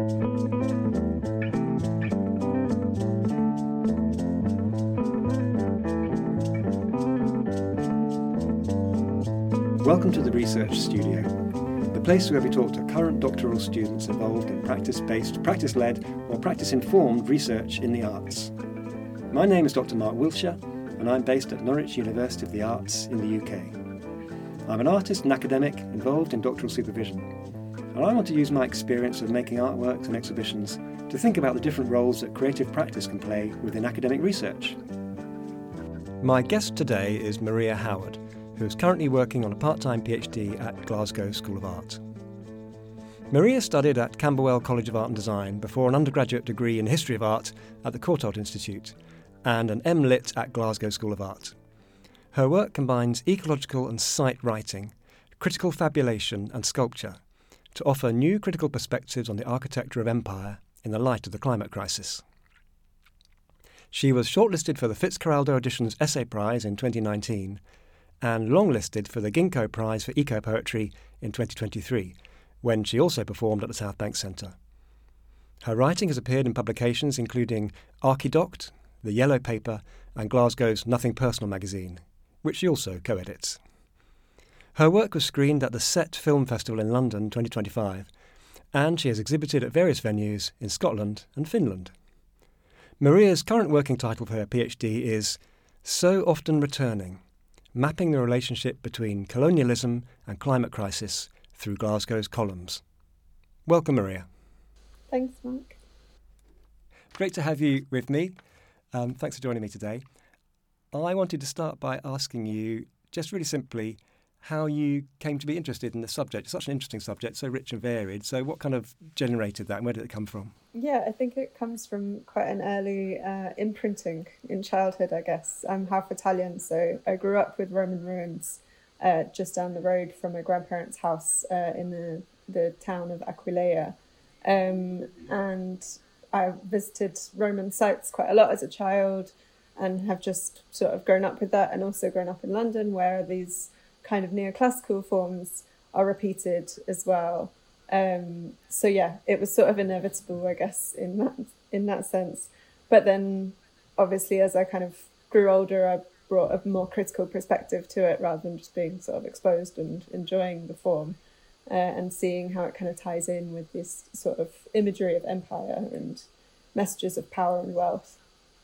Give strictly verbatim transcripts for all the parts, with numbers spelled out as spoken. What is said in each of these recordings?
Welcome to the Research Studio, the place where we talk to current doctoral students involved in practice-based, practice-led or practice-informed research in the arts. My name is Doctor Mark Wiltshire and I'm based at Norwich University of the Arts in the U K. I'm an artist and academic involved in doctoral supervision, and I want to use my experience of making artworks and exhibitions to think about the different roles that creative practice can play within academic research. My guest today is Maria Howard, who is currently working on a part-time PhD at Glasgow School of Art. Maria studied at Camberwell College of Art and Design before an undergraduate degree in History of Art at the Courtauld Institute and an M Lit at Glasgow School of Art. Her work combines ecological and site writing, critical fabulation and sculpture to offer new critical perspectives on the architecture of empire in the light of the climate crisis. She was shortlisted for the Fitzcarraldo Editions Essay Prize in twenty nineteen and longlisted for the Ginkgo Prize for Eco-Poetry in twenty twenty-three, when she also performed at the South Bank Centre. Her writing has appeared in publications including Archidoct, The Yellow Paper and Glasgow's Nothing Personal magazine, which she also co-edits. Her work was screened at the Set Film Festival in London twenty twenty-five, and she has exhibited at various venues in Scotland and Finland. Maria's current working title for her PhD is So Often Returning, Mapping the Relationship Between Colonialism and Climate Crisis Through Glasgow's Columns. Welcome, Maria. Thanks, Mark. Great to have you with me. Um, thanks for joining me today. I wanted to start by asking you, just really simply, how you came to be interested in the subject. It's such an interesting subject, so rich and varied. So what kind of generated that and where did it come from? Yeah, I think it comes from quite an early uh, imprinting in childhood, I guess. I'm half Italian, so I grew up with Roman ruins uh, just down the road from my grandparents' house uh, in the, the town of Aquileia. Um, and I visited Roman sites quite a lot as a child and have just sort of grown up with that, and also grown up in London where these kind of neoclassical forms are repeated as well. Um, so yeah, it was sort of inevitable, I guess, in that in that sense. But then, obviously, as I kind of grew older, I brought a more critical perspective to it rather than just being sort of exposed and enjoying the form uh, and seeing how it kind of ties in with this sort of imagery of empire and messages of power and wealth.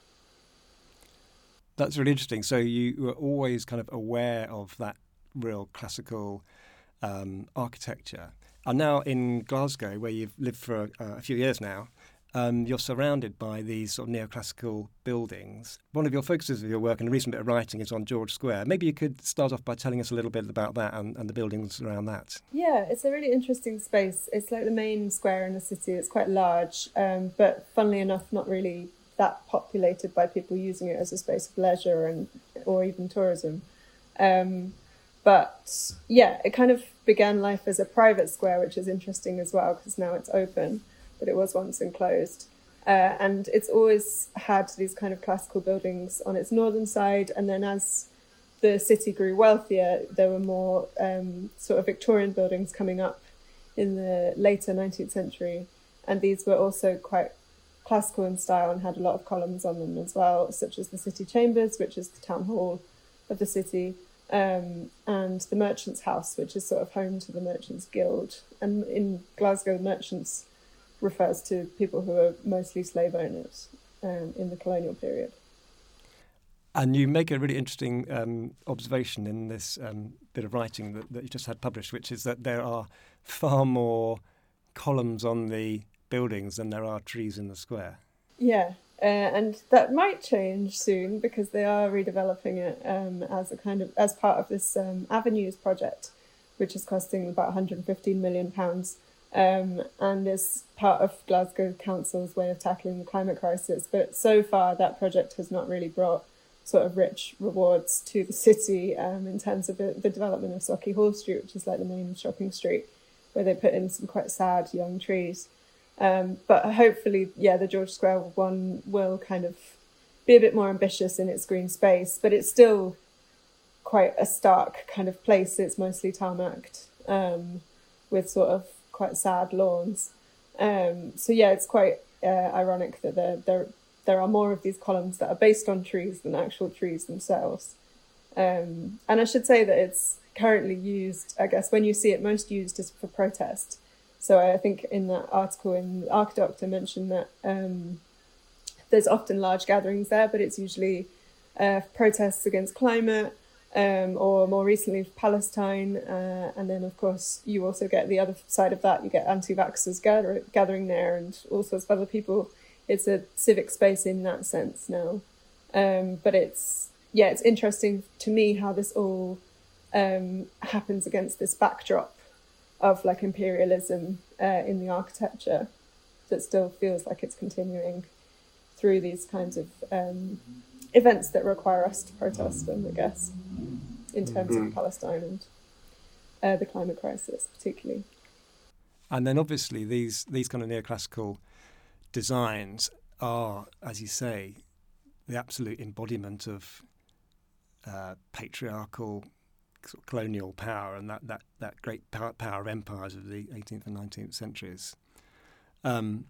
That's really interesting. So you were always kind of aware of that real classical um, architecture. And now in Glasgow, where you've lived for uh, a few years now, um, you're surrounded by these sort of neoclassical buildings. One of your focuses of your work and a recent bit of writing is on George Square. Maybe you could start off by telling us a little bit about that and, and the buildings around that. Yeah, it's a really interesting space. It's like the main square in the city. It's quite large, um, but funnily enough, not really that populated by people using it as a space of leisure and or even tourism. Um, But yeah, it kind of began life as a private square, which is interesting as well because now it's open, but it was once enclosed. Uh, and it's always had these kind of classical buildings on its northern side. And then as the city grew wealthier, there were more um, sort of Victorian buildings coming up in the later nineteenth century. And these were also quite classical in style and had a lot of columns on them as well, such as the City Chambers, which is the town hall of the city. Um, and the Merchants' House, which is sort of home to the Merchants' Guild. And in Glasgow, merchants refers to people who are mostly slave owners um, in the colonial period. And you make a really interesting um, observation in this um, bit of writing that, that you just had published, which is that there are far more columns on the buildings than there are trees in the square. Yeah. Uh, and that might change soon because they are redeveloping it um, as a kind of as part of this um, Avenues project, which is costing about one hundred fifteen million pounds, um, and is part of Glasgow Council's way of tackling the climate crisis. But so far, that project has not really brought sort of rich rewards to the city um, in terms of the, the development of Socky Hall Street, which is like the main shopping street, where they put in some quite sad young trees. Um, but hopefully, yeah, the George Square one will kind of be a bit more ambitious in its green space, but it's still quite a stark kind of place. It's mostly tarmacked um, with sort of quite sad lawns. Um, so yeah, it's quite uh, ironic that there, there there are more of these columns that are based on trees than actual trees themselves. Um, and I should say that it's currently used, I guess, when you see it most used is for protest. So I think in that article in Archidoctor mentioned that um, there's often large gatherings there, but it's usually uh, protests against climate, um, or more recently Palestine. Uh, and then, of course, you also get the other side of that. You get anti-vaxxers gather, gathering there and all sorts of other people. It's a civic space in that sense now. Um, but it's, yeah, it's interesting to me how this all um, happens against this backdrop of like imperialism uh, in the architecture that still feels like it's continuing through these kinds of um, events that require us to protest them, I guess, in terms mm. of Palestine and uh, the climate crisis particularly. And then obviously these these kind of neoclassical designs are, as you say, the absolute embodiment of uh, patriarchal sort of colonial power and that, that, that great power, power of empires of the eighteenth and nineteenth centuries. Um,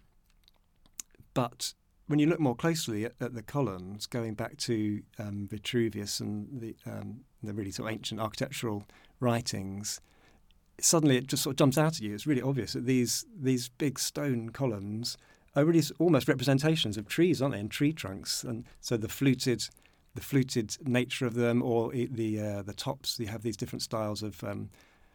but when you look more closely at, at the columns, going back to um, Vitruvius and the, um, the really sort of ancient architectural writings, suddenly it just sort of jumps out at you. It's really obvious that these these big stone columns are really almost representations of trees, aren't they, and tree trunks. And so the fluted, the fluted nature of them, or the uh, the tops. You have these different styles of um,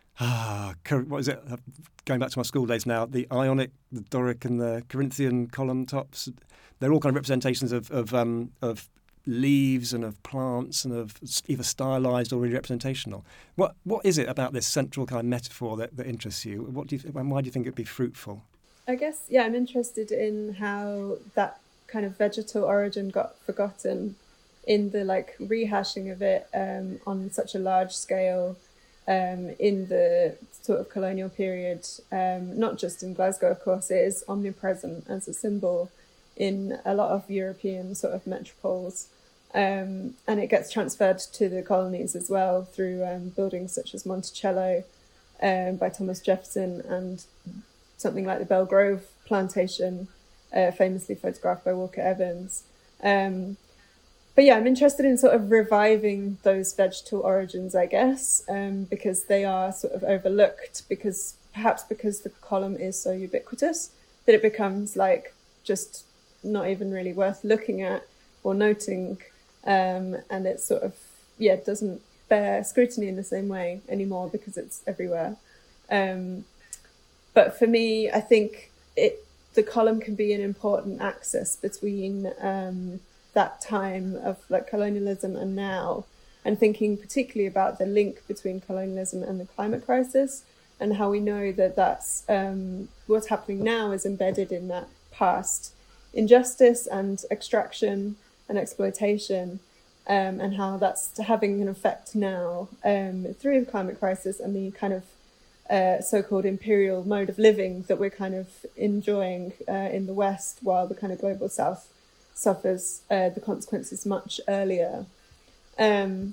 ah, what is it? Going back to my school days now, the Ionic, the Doric, and the Corinthian column tops. They're all kind of representations of of, um, of leaves and of plants and of either stylized or really representational. What what is it about this central kind of metaphor that, that interests you? What do you and why do you think it'd be fruitful? I guess, yeah, I'm interested in how that kind of vegetal origin got forgotten in the like rehashing of it um, on such a large scale um, in the sort of colonial period. Um, not just in Glasgow, of course, it is omnipresent as a symbol in a lot of European sort of metropoles. Um, and it gets transferred to the colonies as well through um, buildings such as Monticello um, by Thomas Jefferson and something like the Belgrove plantation, uh, famously photographed by Walker Evans. Um, but yeah, I'm interested in sort of reviving those vegetal origins, I guess, um, because they are sort of overlooked, because perhaps because the column is so ubiquitous that it becomes like just not even really worth looking at or noting. Um, and it sort of, yeah, doesn't bear scrutiny in the same way anymore because it's everywhere. Um, But for me, I think it, the column can be an important axis between um, that time of like colonialism and now, and thinking particularly about the link between colonialism and the climate crisis, and how we know that that's um, what's happening now is embedded in that past injustice and extraction and exploitation, um, and how that's having an effect now um, through the climate crisis and the kind of Uh, so-called imperial mode of living that we're kind of enjoying uh, in the West, while the kind of global South suffers uh, the consequences much earlier. Um,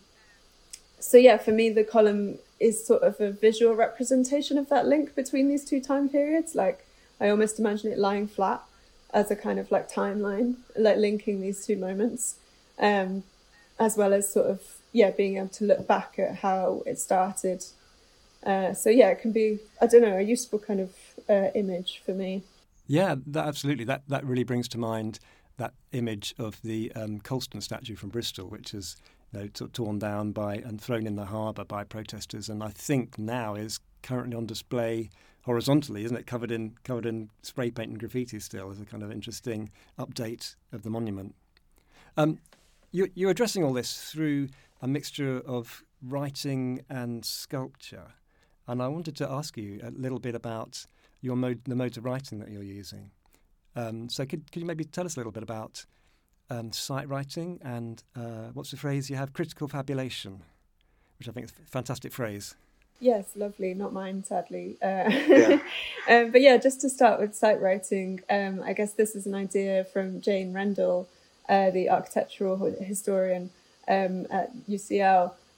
so yeah, for me, the column is sort of a visual representation of that link between these two time periods. Like, I almost imagine it lying flat as a kind of like timeline, like linking these two moments, um, as well as sort of, yeah, being able to look back at how it started. Uh, so yeah, it can be, I don't know, a useful kind of uh, image for me. Yeah, that, absolutely. That that really brings to mind that image of the um, Colston statue from Bristol, which is, you know, t- torn down by and thrown in the harbour by protesters, and I think now is currently on display horizontally, isn't it? Covered in covered in spray paint and graffiti still, as a kind of interesting update of the monument. Um, you, you're addressing all this through a mixture of writing and sculpture. And I wanted to ask you a little bit about your mode, the modes of writing that you're using. Um, so could, could you maybe tell us a little bit about um, sight writing and uh, what's the phrase you have? Critical fabulation, which I think is a fantastic phrase. Yes, lovely. Not mine, sadly. Uh, yeah. um, but yeah, just to start with sight writing, um, I guess this is an idea from Jane Rendell, uh, the architectural historian um, at U C L,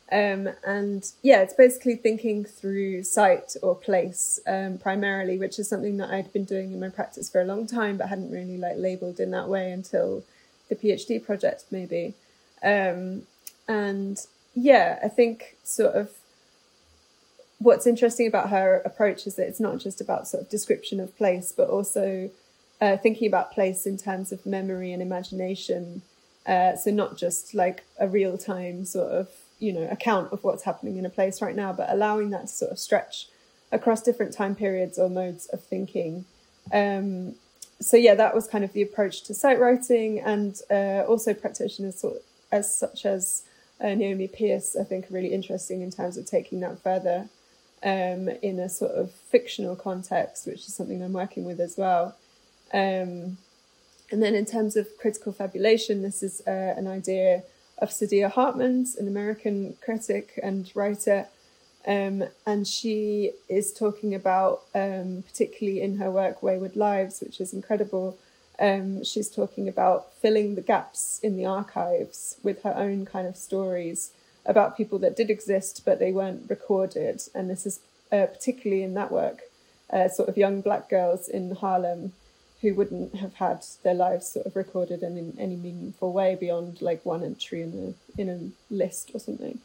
Um, and yeah, it's basically thinking through site or place um, primarily, which is something that I'd been doing in my practice for a long time, but hadn't really like labelled in that way until the PhD project maybe. Um, and yeah, I think sort of what's interesting about her approach is that it's not just about sort of description of place, but also uh, thinking about place in terms of memory and imagination. Uh, so not just like a real time sort of, you know, account of what's happening in a place right now, but allowing that to sort of stretch across different time periods or modes of thinking. Um, so yeah, that was kind of the approach to site writing, and uh, also practitioners sort of, as such as uh, Naomi Pierce, I think are really interesting in terms of taking that further um, in a sort of fictional context, which is something I'm working with as well. Um, and then in terms of critical fabulation, this is uh, an idea of Saidiya Hartman's, an American critic and writer. Um, and she is talking about, um, particularly in her work, Wayward Lives, which is incredible, um, she's talking about filling the gaps in the archives with her own kind of stories about people that did exist, but they weren't recorded. And this is uh, particularly in that work, uh, sort of young black girls in Harlem who wouldn't have had their lives sort of recorded in, in any meaningful way beyond like one entry in a in a list or something.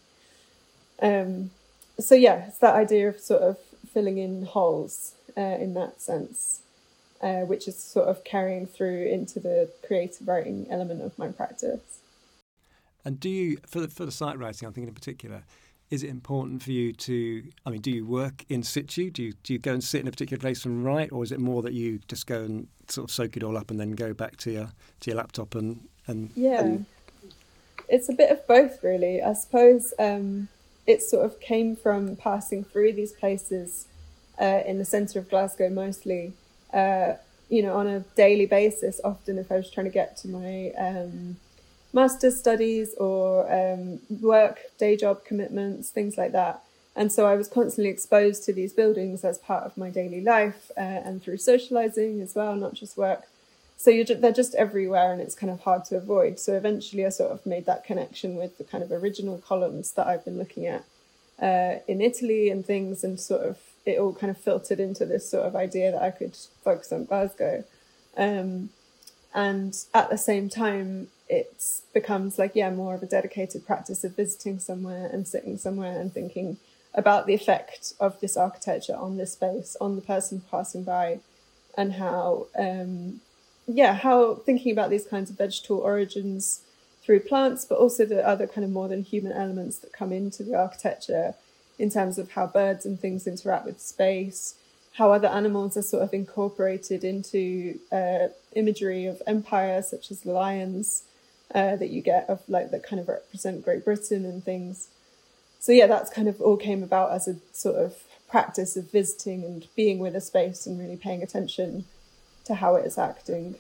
Um, so yeah, it's that idea of sort of filling in holes uh, in that sense, uh, which is sort of carrying through into the creative writing element of my practice. And do you, for the, for the site writing, I'm thinking in particular, is it important for you to, I mean, do you work in situ? Do you do you go and sit in a particular place and write, or is it more that you just go and sort of soak it all up and then go back to your to your laptop and... and yeah, and... It's a bit of both, really. I suppose um, it sort of came from passing through these places uh, in the centre of Glasgow mostly, uh, you know, on a daily basis. Often if I was trying to get to my... Um, master's studies or um, work, day job commitments, things like that. And so I was constantly exposed to these buildings as part of my daily life uh, and through socialising as well, not just work. So you're just, they're just everywhere and it's kind of hard to avoid. So eventually I sort of made that connection with the kind of original columns that I've been looking at uh, in Italy and things, and sort of it all kind of filtered into this sort of idea that I could focus on Glasgow. Um, and at the same time, it becomes like, yeah, more of a dedicated practice of visiting somewhere and sitting somewhere and thinking about the effect of this architecture on this space, on the person passing by, and how, um, yeah, how thinking about these kinds of vegetal origins through plants, but also the other kind of more than human elements that come into the architecture in terms of how birds and things interact with space, how other animals are sort of incorporated into uh, imagery of empire, such as lions, Uh, that you get of like that kind of represent Great Britain and things. So yeah, that's kind of all came about as a sort of practice of visiting and being with a space and really paying attention to how it is acting.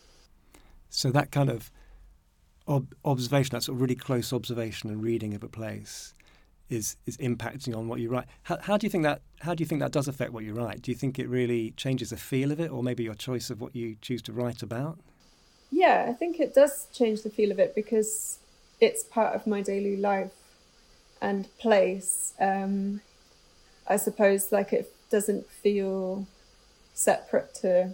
So that kind of ob- observation, that sort of really close observation and reading of a place is is impacting on what you write. How, how do you think that how do you think that does affect what you write? Do you think it really changes the feel of it, or maybe your choice of what you choose to write about? Yeah, I think it does change the feel of it because it's part of my daily life and place. Um, I suppose like it doesn't feel separate to,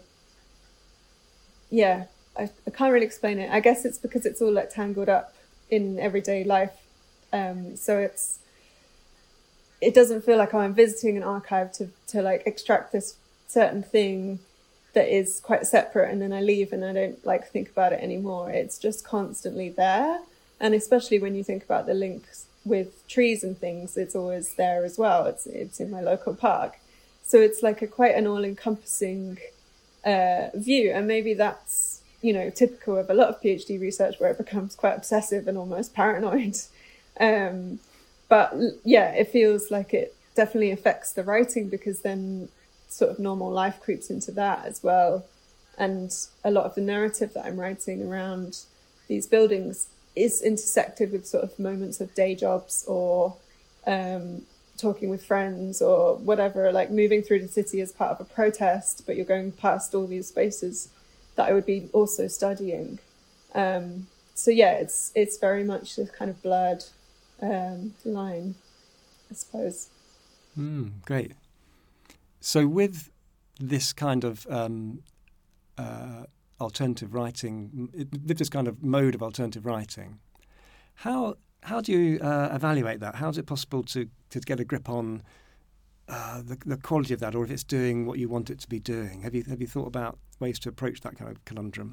yeah, I, I can't really explain it. I guess it's because it's all like tangled up in everyday life. Um, so it's, it doesn't feel like, oh, I'm visiting an archive to, to like extract this certain thing that is quite separate and then I leave and I don't like think about it anymore. It's just constantly there. And especially when you think about the links with trees and things, it's always there as well. It's it's in my local park. So it's like a quite an all-encompassing uh, view. And maybe that's, you know, typical of a lot of PhD research where it becomes quite obsessive and almost paranoid. Um, but yeah, it feels like it definitely affects the writing because then sort of normal life creeps into that as well. And a lot of the narrative that I'm writing around these buildings is intersected with sort of moments of day jobs or um, talking with friends or whatever, like moving through the city as part of a protest, but you're going past all these spaces that I would be also studying. Um, so yeah, it's it's very much this kind of blurred um, line, I suppose. Mm, great. So with this kind of um, uh, alternative writing, with this kind of mode of alternative writing, how how do you uh, evaluate that? How is it possible to, to get a grip on uh, the, the quality of that, or if it's doing what you want it to be doing? Have you have you thought about ways to approach that kind of conundrum?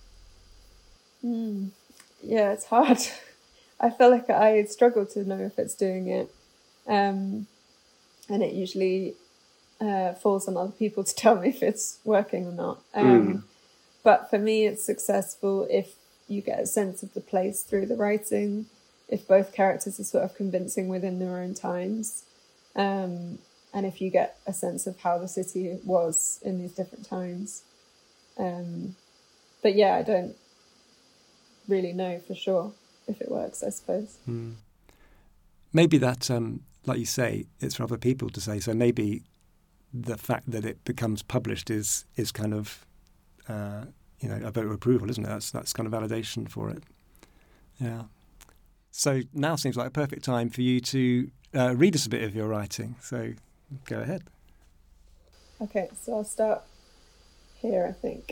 Mm. Yeah, it's hard. I feel like I struggle to know if it's doing it, um, and it usually uh, falls on other people to tell me if it's working or not. Um, mm. But for me, it's successful if you get a sense of the place through the writing, if both characters are sort of convincing within their own times, um, and if you get a sense of how the city was in these different times. Um, but yeah, I don't really know for sure if it works, I suppose. Mm. Maybe that, um, like you say, it's for other people to say. So maybe the fact that it becomes published is is kind of, uh, you know, a vote of approval, isn't it? That's that's kind of validation for it. Yeah. So now seems like a perfect time for you to uh, read us a bit of your writing. So go ahead. Okay, so I'll start here, I think.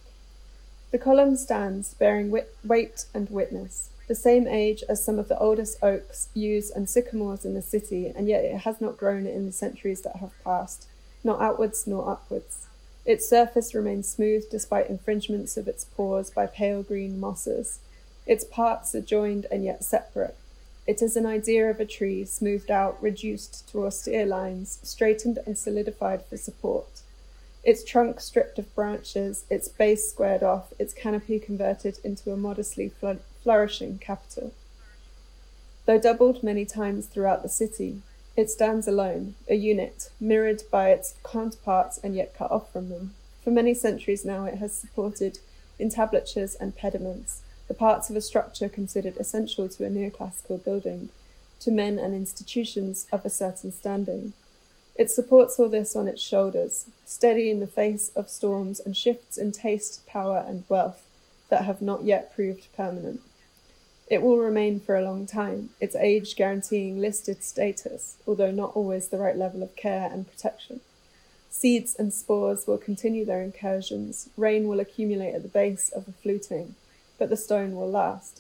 The column stands bearing wit- weight and witness, the same age as some of the oldest oaks, yews and sycamores in the city, and yet it has not grown in the centuries that have passed, not outwards nor upwards. Its surface remains smooth despite infringements of its pores by pale green mosses. Its parts are joined and yet separate. It is an idea of a tree, smoothed out, reduced to austere lines, straightened and solidified for support. Its trunk stripped of branches, its base squared off, its canopy converted into a modestly fl- flourishing capital. Though doubled many times throughout the city, it stands alone, a unit, mirrored by its counterparts and yet cut off from them. For many centuries now it has supported entablatures and pediments, the parts of a structure considered essential to a neoclassical building, to men and institutions of a certain standing. It supports all this on its shoulders, steady in the face of storms and shifts in taste, power and wealth that have not yet proved permanent. It will remain for a long time, its age guaranteeing listed status, although not always the right level of care and protection. Seeds and spores will continue their incursions, rain will accumulate at the base of the fluting, but the stone will last.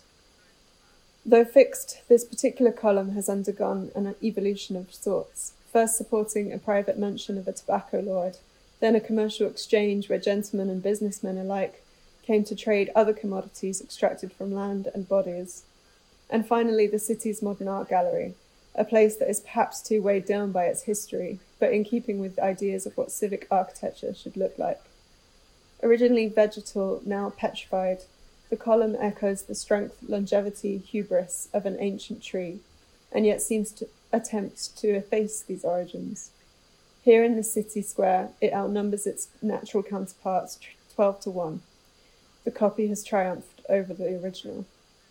Though fixed, this particular column has undergone an evolution of sorts, first supporting a private mansion of a tobacco lord, then a commercial exchange where gentlemen and businessmen alike came to trade other commodities extracted from land and bodies, and finally the city's modern art gallery, a place that is perhaps too weighed down by its history, but in keeping with ideas of what civic architecture should look like. Originally vegetal, now petrified, the column echoes the strength, longevity, hubris of an ancient tree, and yet seems to attempt to efface these origins. Here in the city square, it outnumbers its natural counterparts twelve to one. The copy has triumphed over the original.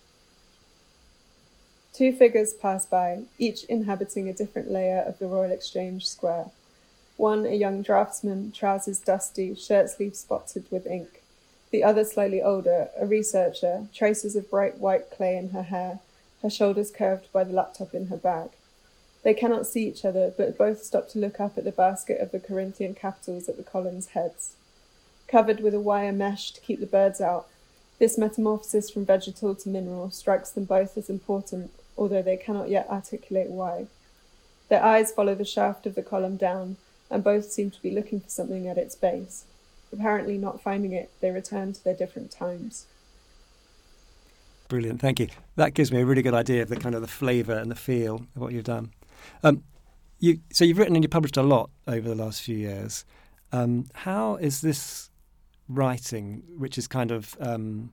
Two figures pass by, each inhabiting a different layer of the Royal Exchange Square. One, a young draftsman, trousers dusty, shirt sleeves spotted with ink. The other, slightly older, a researcher, traces of bright white clay in her hair, her shoulders curved by the laptop in her bag. They cannot see each other, but both stop to look up at the basket of the Corinthian capitals at the column's heads. Covered with a wire mesh to keep the birds out, this metamorphosis from vegetal to mineral strikes them both as important, although they cannot yet articulate why. Their eyes follow the shaft of the column down, and both seem to be looking for something at its base. Apparently not finding it, they return to their different times. Brilliant, thank you. That gives me a really good idea of the kind of the flavour and the feel of what you've done. Um, you, so you've written and you published a lot over the last few years. Um, how is this writing, which is kind of, um,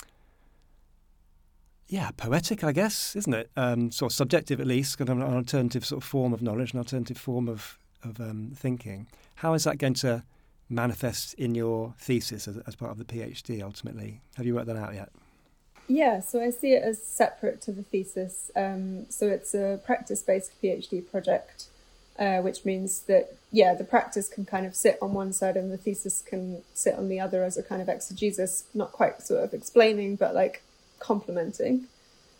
yeah, poetic, I guess, isn't it? Um, sort of subjective at least, kind of an alternative sort of form of knowledge, an alternative form of, of um, thinking. How is that going to manifest in your thesis as, as part of the PhD ultimately? Have you worked that out yet? Yeah, so I see it as separate to the thesis. Um, so it's a practice-based PhD project, uh, which means that, yeah, the practice can kind of sit on one side and the thesis can sit on the other as a kind of exegesis, not quite sort of explaining, but like complementing.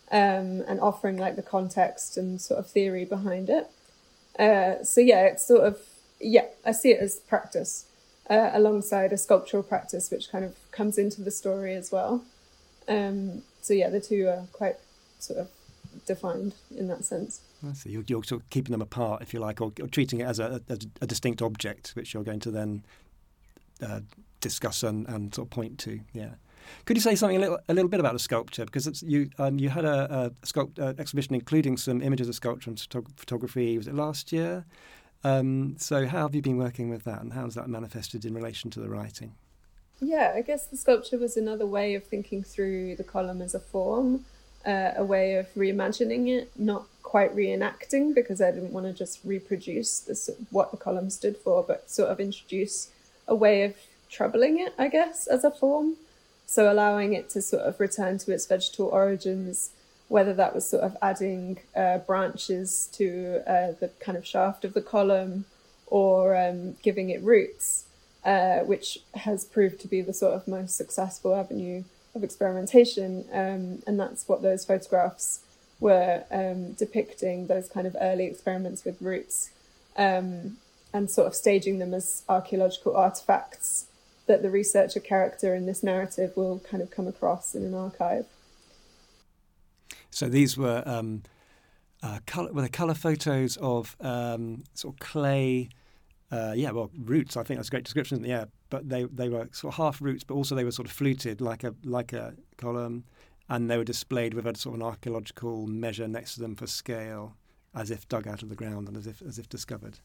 um, and offering like the context and sort of theory behind it. Uh, so yeah, it's sort of, yeah, I see it as practice uh, alongside a sculptural practice, which kind of comes into the story as well. Um, so yeah, the two are quite sort of defined in that sense. I see. You're, you're sort of keeping them apart, if you like, or, or treating it as a, a, a distinct object, which you're going to then uh, discuss and, and sort of point to. Yeah. Could you say something a little, a little bit about the sculpture? Because it's, you um, you had a, a sculpt, uh, exhibition including some images of sculpture and photog- photography. Was it last year? Um, so how have you been working with that, and how has that manifested in relation to the writing? Yeah, I guess the sculpture was another way of thinking through the column as a form, uh, a way of reimagining it, not quite reenacting, because I didn't want to just reproduce this, what the column stood for, but sort of introduce a way of troubling it, I guess, as a form. So allowing it to sort of return to its vegetal origins, whether that was sort of adding uh, branches to uh, the kind of shaft of the column, or um, giving it roots, uh, which has proved to be the sort of most successful avenue of experimentation. Um, and that's what those photographs were um, depicting, those kind of early experiments with roots, um, and sort of staging them as archaeological artifacts that the researcher character in this narrative will kind of come across in an archive. So these were um, uh, colour, were they colour photos of um, sort of clay, uh, yeah, well, roots. I think that's a great description. Yeah, but they they were sort of half roots, but also they were sort of fluted like a like a column, and they were displayed with a sort of an archaeological measure next to them for scale, as if dug out of the ground and as if as if discovered.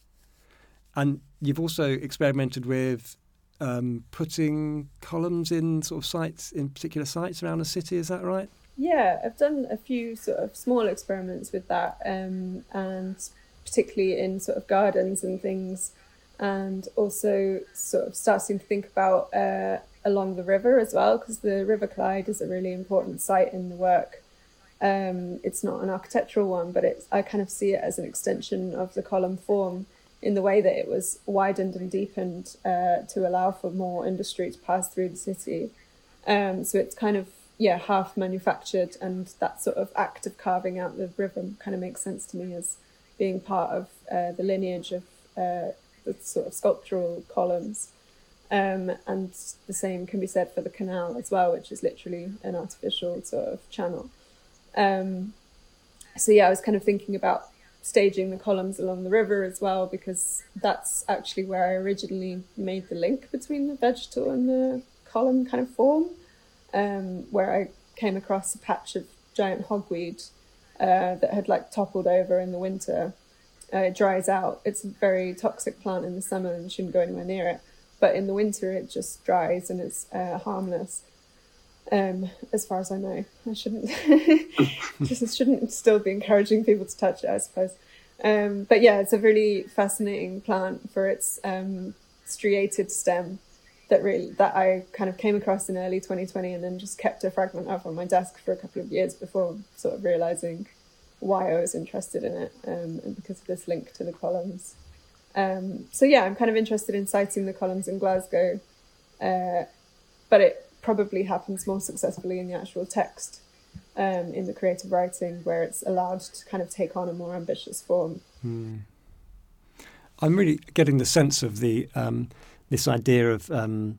And you've also experimented with um, putting columns in sort of sites, in particular sites around the city. Is that right? Yeah, I've done a few sort of small experiments with that, um, and particularly in sort of gardens and things, and also sort of starting to think about uh, along the river as well, because the River Clyde is a really important site in the work. Um, it's not an architectural one, but it's, I kind of see it as an extension of the column form in the way that it was widened and deepened uh, to allow for more industry to pass through the city. Um, so it's kind of, yeah, half manufactured, and that sort of act of carving out the river kind of makes sense to me as being part of uh, the lineage of uh, the sort of sculptural columns. Um, and the same can be said for the canal as well, which is literally an artificial sort of channel. Um, so yeah, I was kind of thinking about staging the columns along the river as well, because that's actually where I originally made the link between the vegetal and the column kind of form, um, where I came across a patch of giant hogweed uh, that had like toppled over in the winter. Uh, it dries out. It's a very toxic plant in the summer and you shouldn't go anywhere near it. But in the winter, it just dries and it's uh, harmless. Um, as far as I know, I shouldn't just shouldn't still be encouraging people to touch it, I suppose. Um, but yeah, it's a really fascinating plant for its um, striated stem that really that I kind of came across in early twenty twenty, and then just kept a fragment of on my desk for a couple of years before sort of realizing why I was interested in it, um, and because of this link to the columns. Um, so yeah, I'm kind of interested in citing the columns in Glasgow, uh, but it probably happens more successfully in the actual text, um, in the creative writing, where it's allowed to kind of take on a more ambitious form. Hmm. I'm really getting the sense of the um, this idea of um,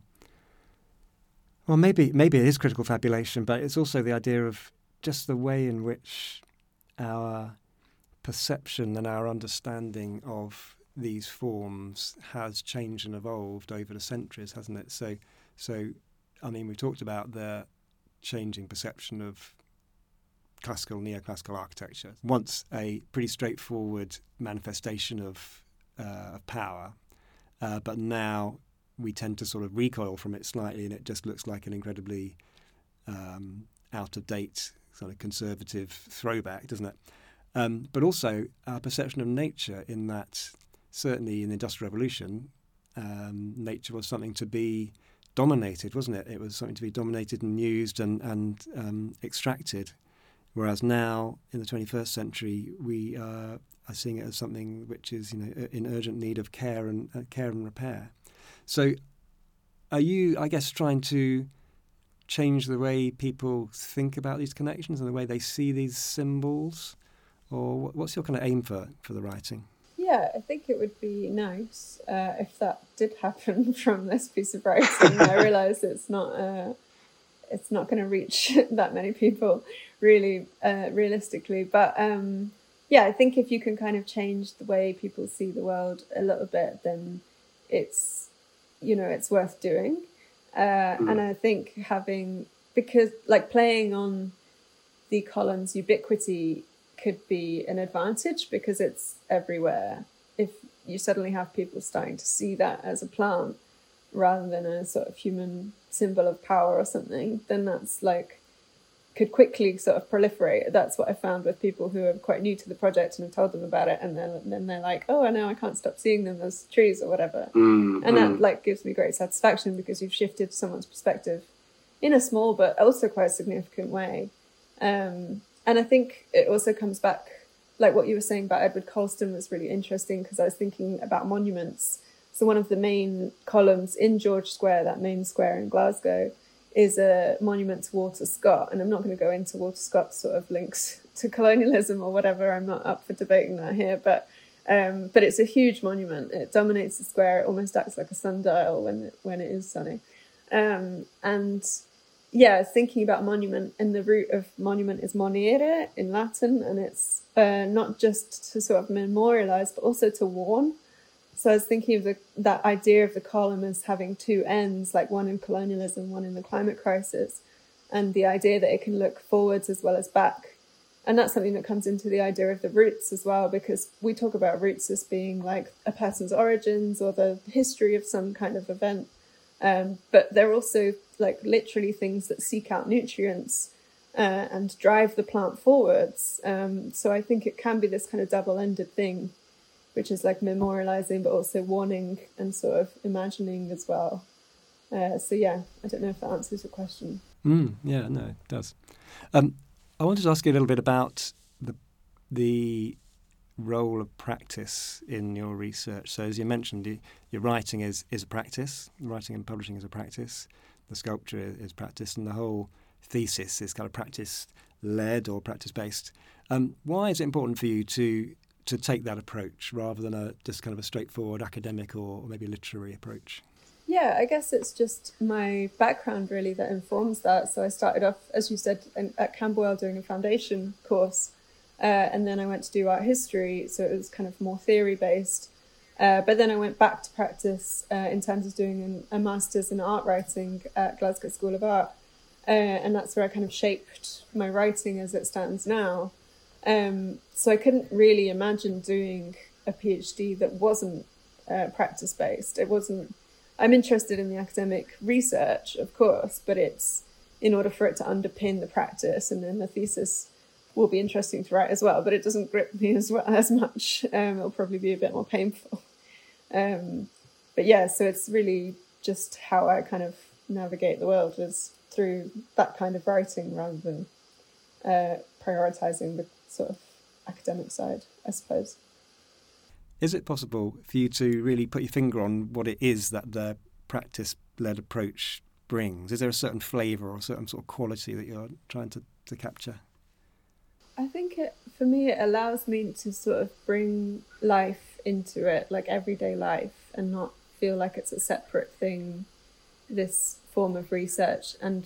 well, maybe maybe it is critical fabulation, but it's also the idea of just the way in which our perception and our understanding of these forms has changed and evolved over the centuries, hasn't it? So, so I mean, we talked about the changing perception of classical, neoclassical architecture. Once a pretty straightforward manifestation of, uh, of power, uh, but now we tend to sort of recoil from it slightly, and it just looks like an incredibly um, out-of-date, sort of conservative throwback, doesn't it? Um, but also our perception of nature, in that certainly in the Industrial Revolution, um, nature was something to be dominated, wasn't it? It was something to be dominated and used and, and um, extracted. Whereas now, in the twenty-first century, we uh, are seeing it as something which is, you know, in urgent need of care and uh, care and repair. So, are you, I guess, trying to change the way people think about these connections and the way they see these symbols? Or what's your kind of aim for, for the writing? Yeah, I think it would be nice uh, if that did happen from this piece of writing. I realise it's not uh, it's not going to reach that many people really uh, realistically. But um, yeah, I think if you can kind of change the way people see the world a little bit, then it's, you know, it's worth doing. Uh, mm. And I think having, because like playing on the column's ubiquity could be an advantage because it's everywhere. If you suddenly have people starting to see that as a plant rather than a sort of human symbol of power or something, then that's like could quickly sort of proliferate. That's what I found with people who are quite new to the project and have told them about it, and then then they're like, oh, I know, I can't stop seeing them as trees or whatever. Mm-hmm. And that like gives me great satisfaction because you've shifted someone's perspective in a small but also quite significant way. Um, And I think it also comes back, like what you were saying about Edward Colston was really interesting because I was thinking about monuments. So one of the main columns in George Square, that main square in Glasgow, is a monument to Walter Scott. And I'm not going to go into Walter Scott's sort of links to colonialism or whatever. I'm not up for debating that here. But um, but it's a huge monument. It dominates the square. It almost acts like a sundial when it, when it is sunny. Um, and... Yeah, thinking about monument, and the root of monument is monere in Latin, and it's uh, not just to sort of memorialise, but also to warn. So I was thinking of the, that idea of the column as having two ends, like one in colonialism, one in the climate crisis, and the idea that it can look forwards as well as back. And that's something that comes into the idea of the roots as well, because we talk about roots as being like a person's origins or the history of some kind of event. Um, but they're also like literally things that seek out nutrients uh, and drive the plant forwards. Um, so I think it can be this kind of double-ended thing, which is like memorializing, but also warning and sort of imagining as well. Uh, so yeah, I don't know if that answers your question. Mm, yeah, no, it does. Um, I wanted to ask you a little bit about the the role of practice in your research. So as you mentioned, you, your writing is, is a practice, writing and publishing is a practice, the sculpture is, is practice, and the whole thesis is kind of practice-led or practice-based. Um, why is it important for you to to take that approach rather than a just kind of a straightforward academic or, or maybe literary approach? Yeah, I guess it's just my background really that informs that. So I started off, as you said, at Camberwell doing a foundation course. Uh, and then I went to do art history, so it was kind of more theory-based. Uh, but then I went back to practice uh, in terms of doing an, a master's in art writing at Glasgow School of Art. Uh, and that's where I kind of shaped my writing as it stands now. Um, so I couldn't really imagine doing a PhD that wasn't uh, practice-based. It wasn't... I'm interested in the academic research, of course, but it's in order for it to underpin the practice, and then the thesis will be interesting to write as well, but it doesn't grip me as well as much. Um, it'll probably be a bit more painful. Um, but yeah, so it's really just how I kind of navigate the world is through that kind of writing rather than uh, prioritising the sort of academic side, I suppose. Is it possible for you to really put your finger on what it is that the practice-led approach brings? Is there a certain flavour or a certain sort of quality that you're trying to, to capture? I think it, for me, it allows me to sort of bring life into it, like everyday life, and not feel like it's a separate thing, this form of research. And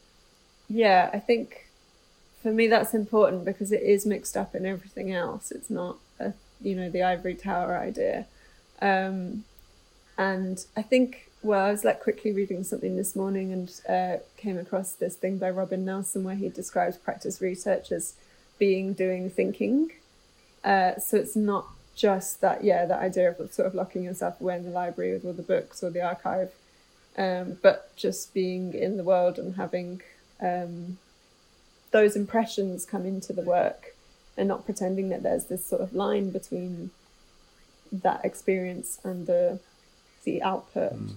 yeah, I think for me that's important because it is mixed up in everything else. It's not, a, you know, the ivory tower idea. Um, and I think, well, I was like quickly reading something this morning and uh, came across this thing by Robin Nelson where he describes practice research as being doing thinking. Uh, so it's not just that, yeah, that idea of sort of locking yourself away in the library with all the books or the archive, um, but just being in the world and having um, those impressions come into the work and not pretending that there's this sort of line between that experience and the the output. Mm.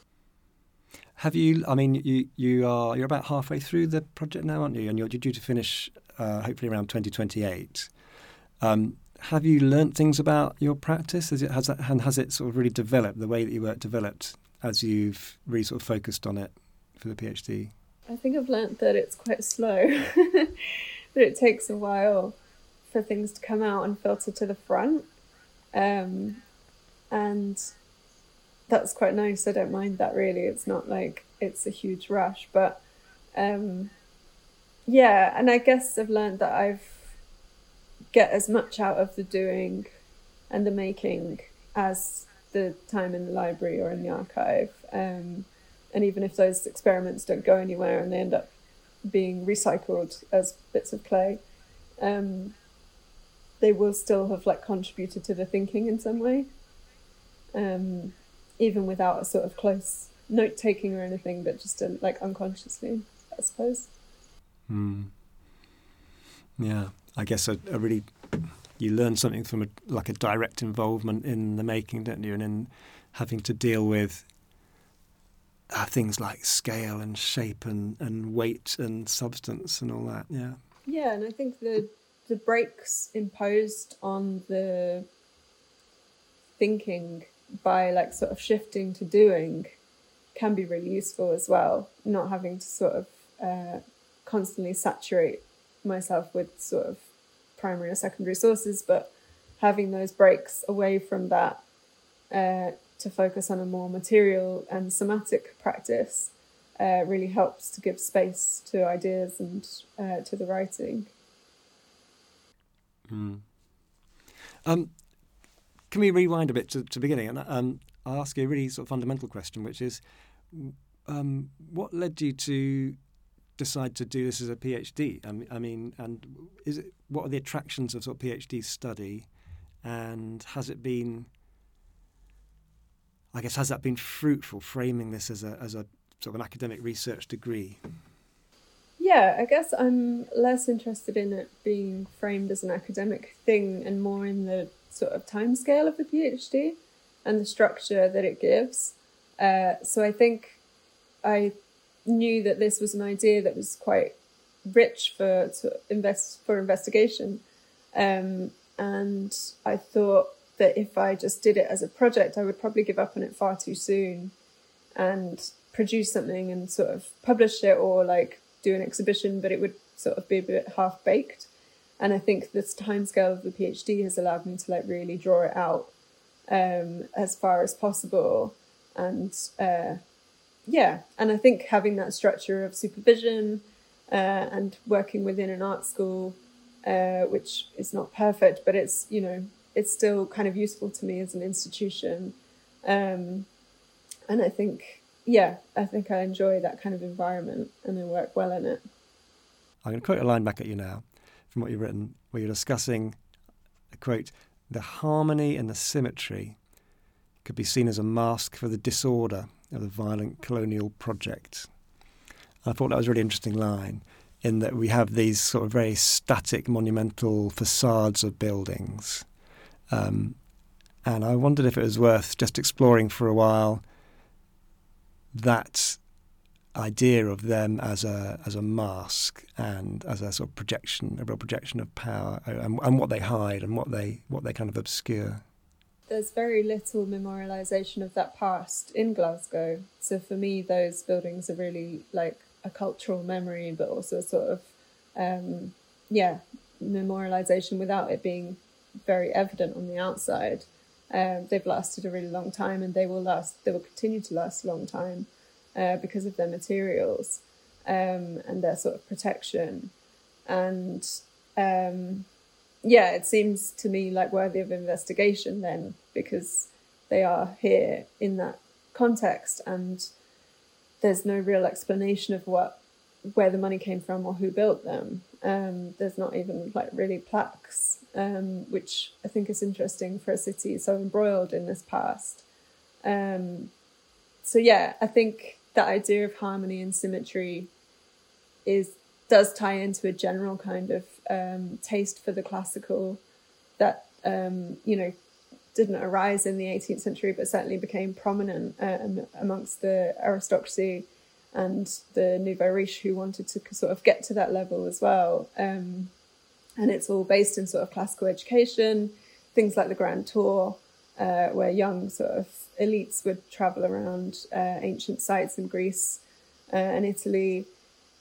Have you, I mean, you, you are, you're about halfway through the project now, aren't you? And you're due to finish uh, hopefully around twenty twenty-eight. Um, have you learnt things about your practice? Has it, has that, and has it sort of really developed, the way that your work developed as you've really sort of focused on it for the PhD? I think I've learnt that it's quite slow, that it takes a while for things to come out and filter to the front. Um, and that's quite nice. I don't mind that really. It's not like it's a huge rush, but um, yeah. And I guess I've learned that I've get as much out of the doing and the making as the time in the library or in the archive. Um, and even if those experiments don't go anywhere and they end up being recycled as bits of clay, um, they will still have like contributed to the thinking in some way, um, even without a sort of close note taking or anything, but just uh, like unconsciously, I suppose. Mm. Yeah, I guess a, a really you learn something from a, like a direct involvement in the making, don't you? And in having to deal with uh, things like scale and shape and, and weight and substance and all that. Yeah. Yeah, and I think the the breaks imposed on the thinking by like sort of shifting to doing can be really useful as well. Not having to sort of uh, constantly saturate myself with sort of primary or secondary sources, but having those breaks away from that uh, to focus on a more material and somatic practice uh, really helps to give space to ideas and uh, to the writing. Mm. Um, can we rewind a bit to, to the beginning? And um, I'll ask you a really sort of fundamental question, which is, um, what led you to decide to do this as a PhD? I mean, I mean, and is it what are the attractions of sort of PhD study, and has it been? I guess has that been fruitful? Framing this as a as a sort of an academic research degree. Yeah, I guess I'm less interested in it being framed as an academic thing and more in the sort of timescale of the PhD and the structure that it gives. Uh, so I think I knew that this was an idea that was quite rich for to invest for investigation, um, and I thought that if I just did it as a project, I would probably give up on it far too soon and produce something and sort of publish it or like do an exhibition, but it would sort of be a bit half-baked. And I think this timescale of the PhD has allowed me to like really draw it out um, as far as possible. And uh, yeah, and I think having that structure of supervision uh, and working within an art school, uh, which is not perfect, but it's, you know, it's still kind of useful to me as an institution. Um, and I think, yeah, I think I enjoy that kind of environment and I work well in it. I'm going to quote a line back at you now from what you've written, where you're discussing, quote, the harmony and the symmetry could be seen as a mask for the disorder of the violent colonial project. I thought that was a really interesting line, in that we have these sort of very static, monumental facades of buildings. Um, and I wondered if it was worth just exploring for a while that idea of them as a as a mask and as a sort of projection, a real projection of power, and, and what they hide and what they what they kind of obscure. There's very little memorialisation of that past in Glasgow. So for me, those buildings are really like a cultural memory, but also a sort of, um, yeah, memorialisation without it being very evident on the outside. Um, they've lasted a really long time, and they will last. They will continue to last a long time uh, because of their materials um, and their sort of protection. And um, yeah, it seems to me like worthy of investigation then, because they are here in that context, and there's no real explanation of what where the money came from or who built them. Um, there's not even like really plaques, um, which I think is interesting for a city so embroiled in this past. Um, so yeah, I think that idea of harmony and symmetry is does tie into a general kind of um, taste for the classical that, um, you know, didn't arise in the eighteenth century, but certainly became prominent um, amongst the aristocracy and the nouveau riche who wanted to sort of get to that level as well. Um, and it's all based in sort of classical education, things like the Grand Tour, uh, where young sort of elites would travel around uh, ancient sites in Greece uh, and Italy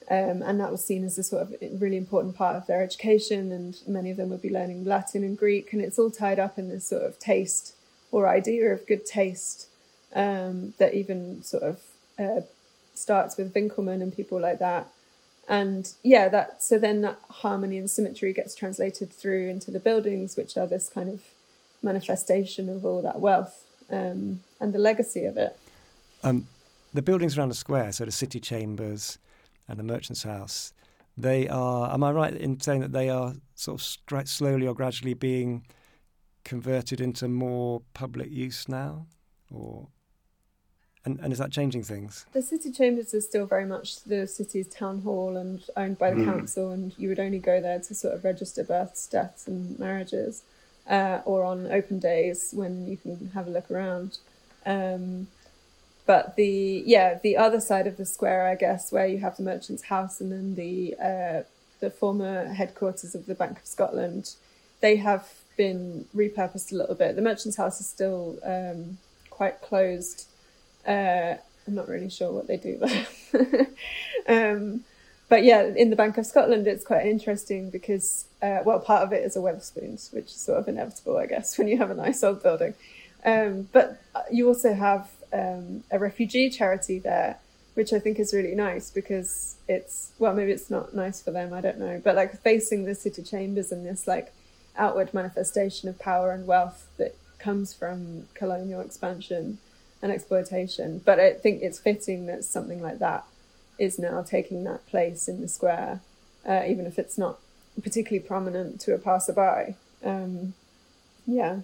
Um, and that was seen as a sort of really important part of their education, and many of them would be learning Latin and Greek, and it's all tied up in this sort of taste or idea of good taste um, that even sort of uh, starts with Winkelmann and people like that. And yeah, that so then that harmony and symmetry gets translated through into the buildings, which are this kind of manifestation of all that wealth um, and the legacy of it. Um, the buildings around the square, so the city chambers and the Merchant's House, they are, am I right in saying that they are sort of slowly or gradually being converted into more public use now? Or and, and is that changing things? The city chambers are still very much the city's town hall and owned by the mm. council, and you would only go there to sort of register births, deaths and marriages, uh, or on open days when you can have a look around. Um, But the yeah the other side of the square, I guess, where you have the Merchant's House and then the uh, the former headquarters of the Bank of Scotland, they have been repurposed a little bit. The Merchant's House is still um, quite closed. Uh, I'm not really sure what they do there. um, but yeah, in the Bank of Scotland, it's quite interesting because, uh, well, part of it is a Wetherspoons, which is sort of inevitable, I guess, when you have a nice old building. Um, but you also have um, a refugee charity there, which I think is really nice because it's, well, maybe it's not nice for them, I don't know, but like facing the city chambers and this like outward manifestation of power and wealth that comes from colonial expansion and exploitation. But I think it's fitting that something like that is now taking that place in the square, uh, even if it's not particularly prominent to a passerby. Um, yeah.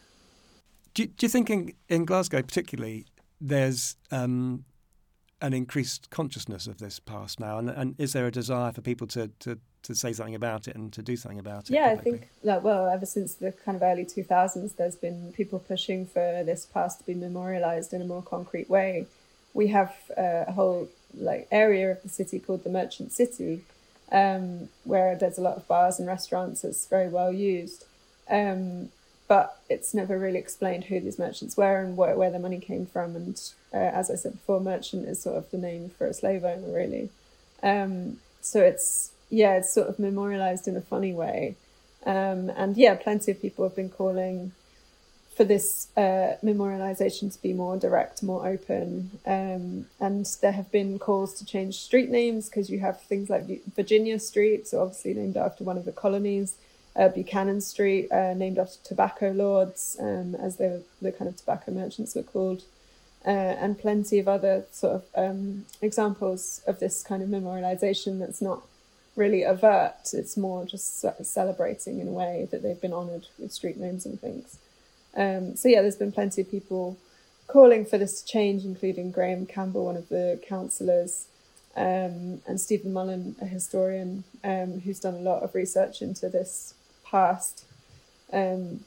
Do you, do you think in, in Glasgow particularly there's um, an increased consciousness of this past now? And, and is there a desire for people to, to, to say something about it and to do something about it? Yeah, publicly? I think that, well, ever since the kind of early two thousands, there's been people pushing for this past to be memorialised in a more concrete way. We have uh, a whole like area of the city called the Merchant City, um, where there's a lot of bars and restaurants. It's very well used. Um, but it's never really explained who these merchants were and where, where the money came from. And uh, as I said before, merchant is sort of the name for a slave owner, really. Um, so it's, yeah, it's sort of memorialised in a funny way. Um, and yeah, plenty of people have been calling for this uh, memorialisation to be more direct, more open. Um, and there have been calls to change street names because you have things like Virginia Street, so obviously named after one of the colonies, Uh, Buchanan Street, uh, named after tobacco lords, um, as they were, the kind of tobacco merchants were called, uh, and plenty of other sort of um, examples of this kind of memorialisation that's not really overt. It's more just celebrating in a way that they've been honoured with street names and things. Um, so yeah, there's been plenty of people calling for this to change, including Graham Campbell, one of the councillors, um, and Stephen Mullen, a historian, um, who's done a lot of research into this past. Um,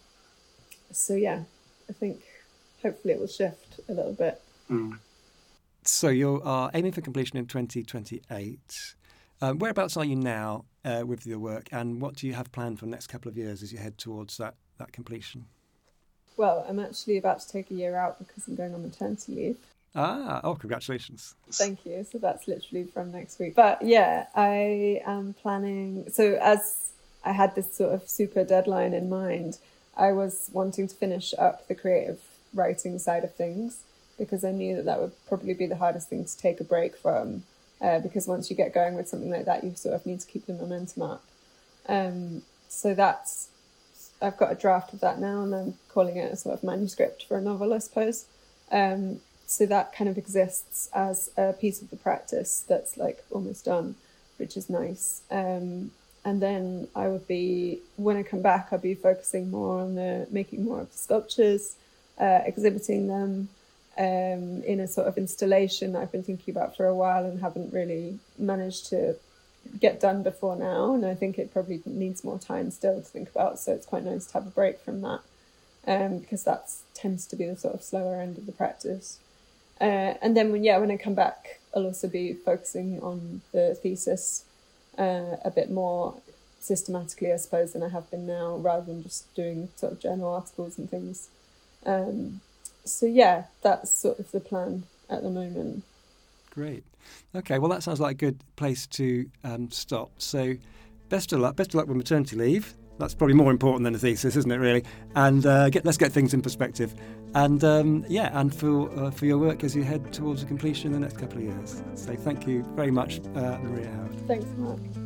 so yeah, I think hopefully it will shift a little bit. Mm. So you are aiming for completion in twenty twenty-eight. Um, whereabouts are you now uh, with your work, and what do you have planned for the next couple of years as you head towards that, that completion? Well, I'm actually about to take a year out because I'm going on maternity leave. Ah, oh, congratulations. Thank you. So that's literally from next week. But yeah, I am planning, so as I had this sort of super deadline in mind, I was wanting to finish up the creative writing side of things because I knew that that would probably be the hardest thing to take a break from, uh, because once you get going with something like that, you sort of need to keep the momentum up. Um, so that's, I've got a draft of that now and I'm calling it a sort of manuscript for a novel, I suppose. Um, so that kind of exists as a piece of the practice that's like almost done, which is nice. Um, And then I would be, when I come back, I'll be focusing more on the making more of the sculptures, uh, exhibiting them um, in a sort of installation I've been thinking about for a while and haven't really managed to get done before now. And I think it probably needs more time still to think about. So it's quite nice to have a break from that um, because that tends to be the sort of slower end of the practice. Uh, and then, when yeah, when I come back, I'll also be focusing on the thesis Uh, a bit more systematically, I suppose, than I have been now, rather than just doing sort of journal articles and things. Um, so yeah, that's sort of the plan at the moment. Great. Okay, well, that sounds like a good place to um, stop. So best of luck. Best of luck with maternity leave. That's probably more important than a thesis, isn't it, really? And uh, get, let's get things in perspective. And, um, yeah, and for uh, for your work as you head towards a completion in the next couple of years. So thank you very much, uh, Maria Howard. Thanks, Mark.